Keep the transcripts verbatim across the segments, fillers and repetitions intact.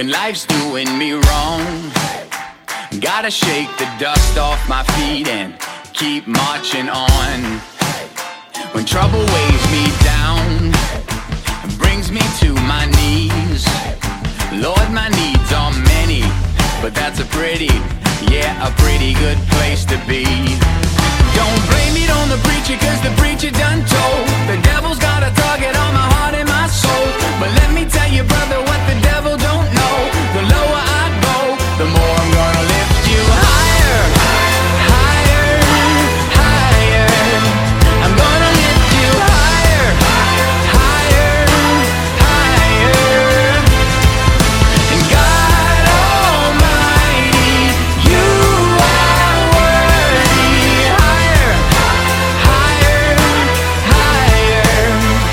when life's doing me wrong. Gotta shake the dust off my feet and keep marching on. When trouble weighs me down, brings me to my knees. Lord, my needs are many, but that's a pretty, yeah, a pretty good place to be. Don't blame it on the preacher, cause the preacher done told the devil's got a target on my heart and my soul. But let me tell you, brother, what the devil don't know. The lower I go, the more I'm gonna lift you higher, higher, higher. I'm gonna lift you higher, higher, higher. And God Almighty, you are worthy. Higher, higher, higher.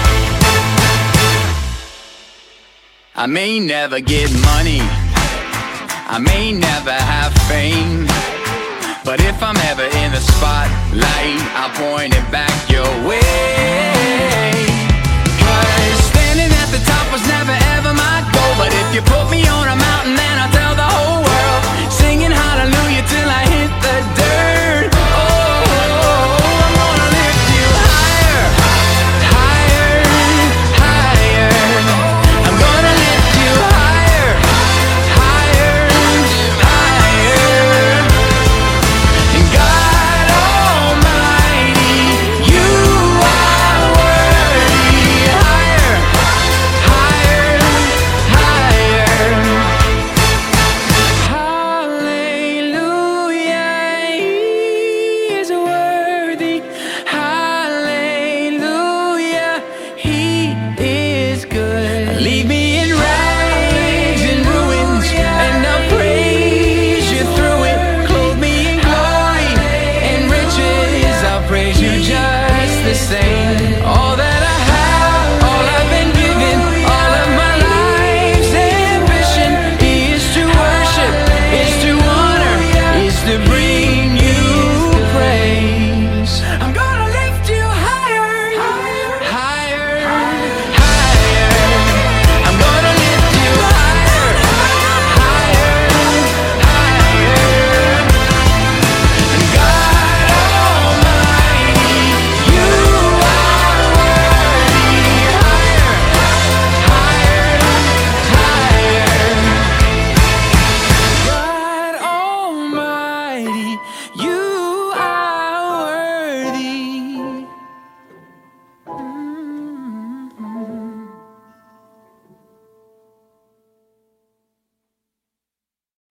I may never get money, I may never have fame, but if I'm ever in the spotlight, I'll point it back your way. Cause standing at the top was never ever my goal, but if you put me on a